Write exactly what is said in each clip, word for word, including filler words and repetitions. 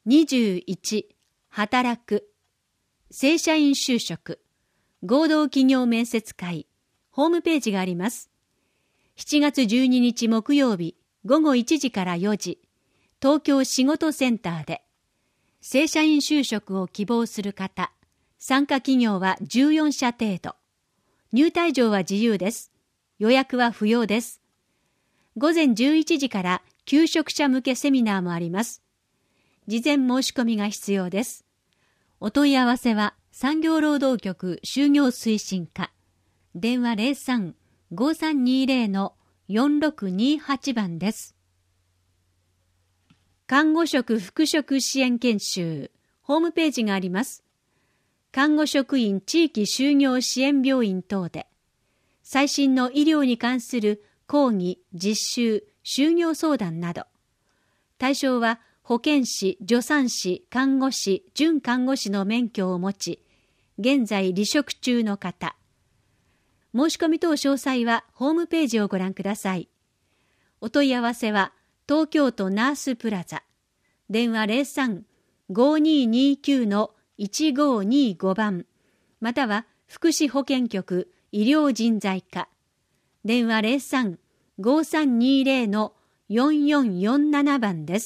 にじゅういち、働く、正社員就職、合同企業面接会、ホームページがあります。しちがつじゅうににち木曜日、ごごいちじからよじ、東京仕事センターで、正社員就職を希望する方、参加企業はじゅうよんしゃ程度。入退場は自由です。予約は不要です。午前じゅういちじから求職者向けセミナーもあります。事前申し込みが必要です。お問い合わせは産業労働局就業推進課。電話 ゼロさん ごさんにゼロ のよんろくにはち 番です。看護職復職支援研修、ホームページがあります。看護職員地域就業支援病院等で、最新の医療に関する講義、実習、就業相談など、対象は保健師、助産師、看護師、準看護師の免許を持ち、現在離職中の方。申し込み等詳細はホームページをご覧ください。お問い合わせは東京都ナースプラザ。電話 ゼロさん ごにーにーきゅう のいちごにーご 番、または福祉保健局医療人材課。電話 ゼロさん ごさんにゼロ のよんよんよんなな 番です。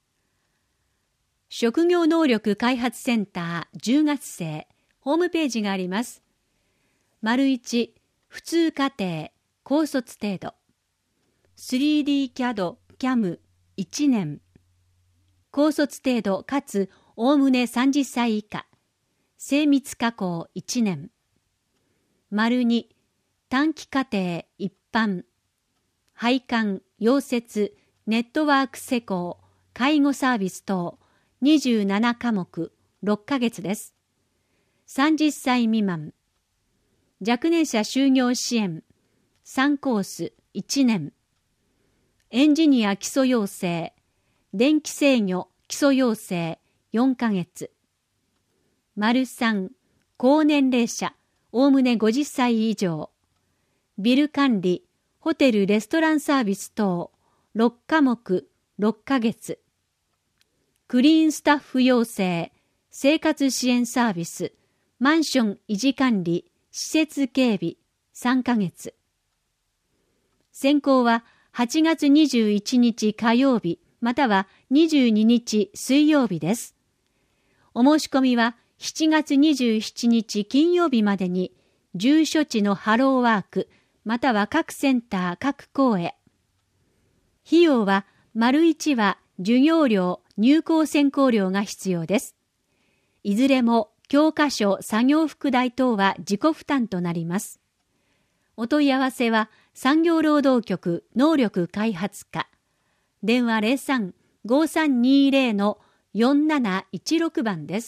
職業能力開発センターじゅうがつ生、ホームページがあります。丸いち、普通課程、高卒程度。スリーディー キャド、キャム、いちねん。高卒程度かつおおむねさんじゅっさい以下。精密加工いちねん。丸に、短期課程一般。配管、溶接、ネットワーク施工、介護サービス等、にじゅうななかもく、ろっかげつです。さんじゅっさい未満。若年者就業支援、さんコースいちねん。エンジニア基礎養成、電気制御基礎養成よんかげつ。丸さん、高年齢者、おおむねごじゅっさい以上。ビル管理、ホテルレストランサービス等、ろっかもく、ろっかげつ。クリーンスタッフ養成、生活支援サービス、マンション維持管理、施設警備、さんかげつ。選考ははちがつにじゅういちにち火曜日、またはにじゅうににち水曜日です。お申し込みはしちがつにじゅうしちにち金曜日までに、住所地のハローワーク、または各センター各校へ。費用は、丸いちは授業料、入校選考料が必要です。いずれも教科書、作業服代等は自己負担となります。お問い合わせは産業労働局能力開発課。電話 ゼロさん ごさんにゼロ のよんなないちろく 番です。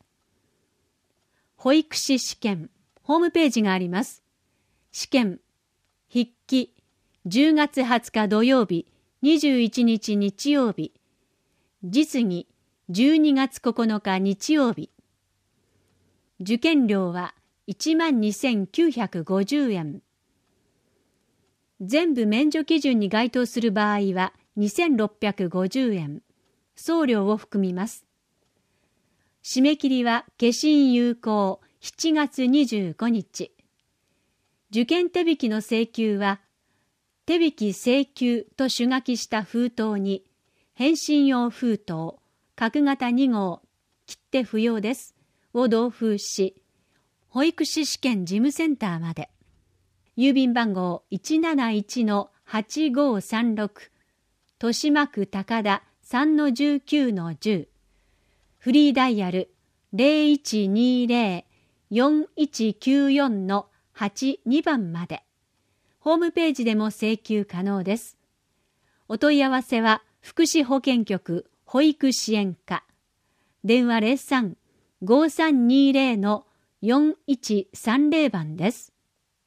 保育士試験、ホームページがあります。試験、筆記、じゅうがつはつか土曜日、にじゅういちにち日曜日、実技、じゅうにがつここのか日曜日。受験料はいちまんにせんきゅうひゃくごじゅうえん。全部免除基準に該当する場合はにせんろっぴゃくごじゅうえん。送料を含みます。締め切りは消印有効しちがつにじゅうごにち。受験手引きの請求は、手引き請求と主書きした封筒に、返信用封筒、角型にごう、切手不要です、を同封し、保育士試験事務センターまで。郵便番号 いちなないちのはちごさんろく、豊島区高田 さんのじゅうきゅうのじゅう、フリーダイヤル ゼロいちにゼロ よんいちきゅうよんのはちに 番まで。ホームページでも請求可能です。お問い合わせは福祉保健局保育支援課。電話 ゼロさん ごさんにゼロ のよんいちさんゼロ 番です。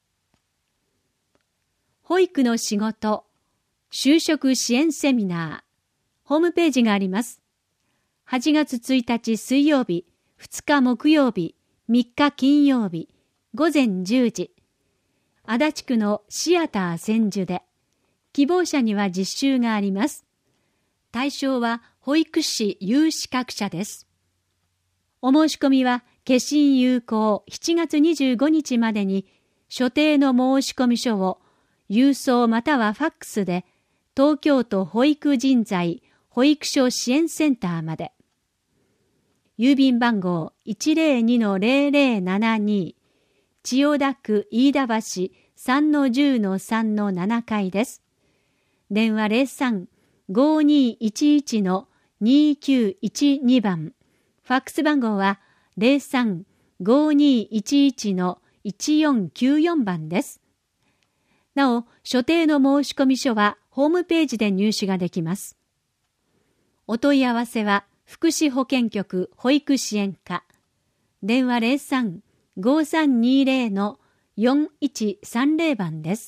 保育の仕事、就職支援セミナー、ホームページがあります。はちがつついたち水曜日、ふつか木曜日、みっか金曜日、ごぜんじゅうじ、足立区のシアター千住で、希望者には実習があります。対象は保保育士有資格者です。お申し込みは消印有効しちがつにじゅうごにちまでに所定の申込書を郵送またはファックスで東京都保育人材保育所支援センターまで。郵便番号 いちまるにのぜろぜろななに 千代田区飯田橋 さんのじゅうのさんのなな 階です。電話 ゼロさん ごにいちいちのにきゅういちに 番。ファックス番号は ゼロさん ごにいちいちのいちよんきゅうよん 番です。なお、所定の申込書はホームページで入手ができます。お問い合わせは福祉保健局保育支援課。電話 ゼロさん ごさんにぜろのよんいちさんぜろ 番です。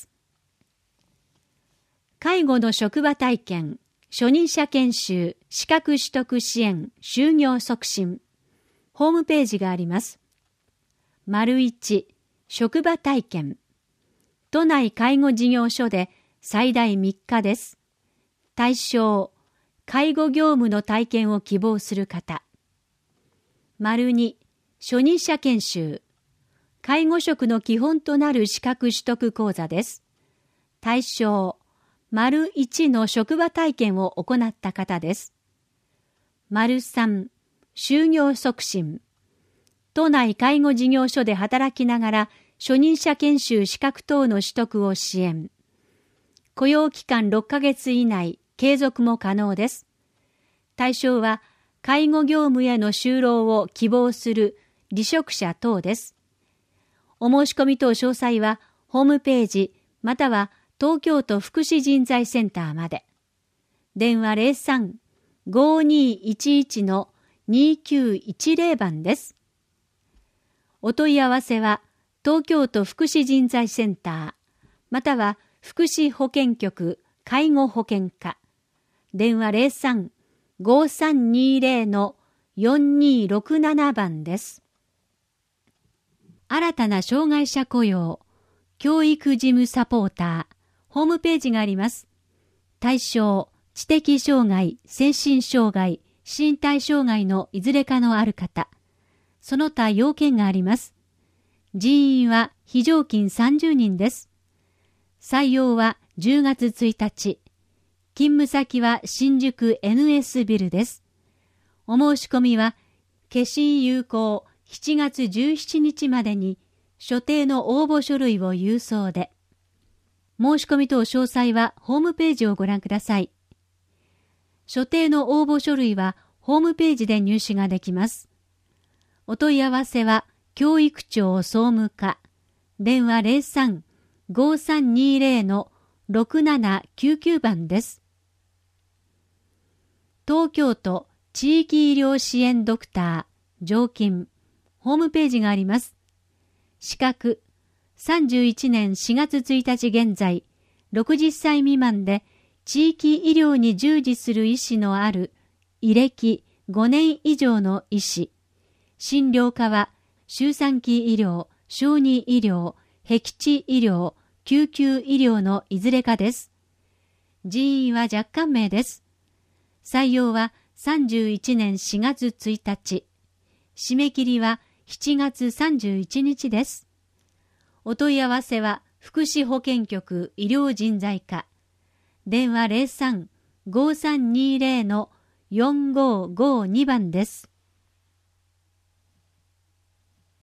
介護の職場体験、初任者研修、資格取得支援、就業促進。ホームページがあります。丸いち、職場体験。都内介護事業所で最大みっかです。対象、介護業務の体験を希望する方。丸に、初任者研修。介護職の基本となる資格取得講座です。対象、丸いちの職場体験を行った方です。丸さん、就業促進。都内介護事業所で働きながら初任者研修資格等の取得を支援。雇用期間ろっかげつ以内、継続も可能です。対象は介護業務への就労を希望する離職者等です。お申し込み等詳細はホームページまたは東京都福祉人材センターまで。電話 ゼロさん ごにいちいちのにきゅういちぜろ 番です。お問い合わせは東京都福祉人材センターまたは福祉保健局介護保険課。電話 ゼロさん ごさんにぜろのよんにろくなな 番です。新たな障害者雇用、教育事務サポーター、ホームページがあります。対象、知的障害、精神障害、身体障害のいずれかのある方。その他要件があります。人員は非常勤さんじゅうにんです。採用はじゅうがつついたち。勤務先は新宿 エヌエス ビルです。お申し込みは、消印有効しちがつじゅうしちにちまでに、所定の応募書類を郵送で。申し込み等詳細はホームページをご覧ください。所定の応募書類はホームページで入手ができます。お問い合わせは教育庁総務課。電話 ゼロさん ごさんにぜろのろくななきゅうきゅう 番です。東京都地域医療支援ドクター常勤ホームページがあります。資格さんじゅういちねんしがつついたち現在ろくじゅっさい未満で地域医療に従事する医師のある医歴ごねん以上の医師。診療科は周産期医療、小児医療、僻地医療、救急医療のいずれかです。人員は若干名です。採用はさんじゅういちねんしがつついたち。締め切りはしちがつさんじゅういちにちです。お問い合わせは福祉保健局医療人材課。電話 ゼロさん ごさんにぜろのよんごーごーに 番です。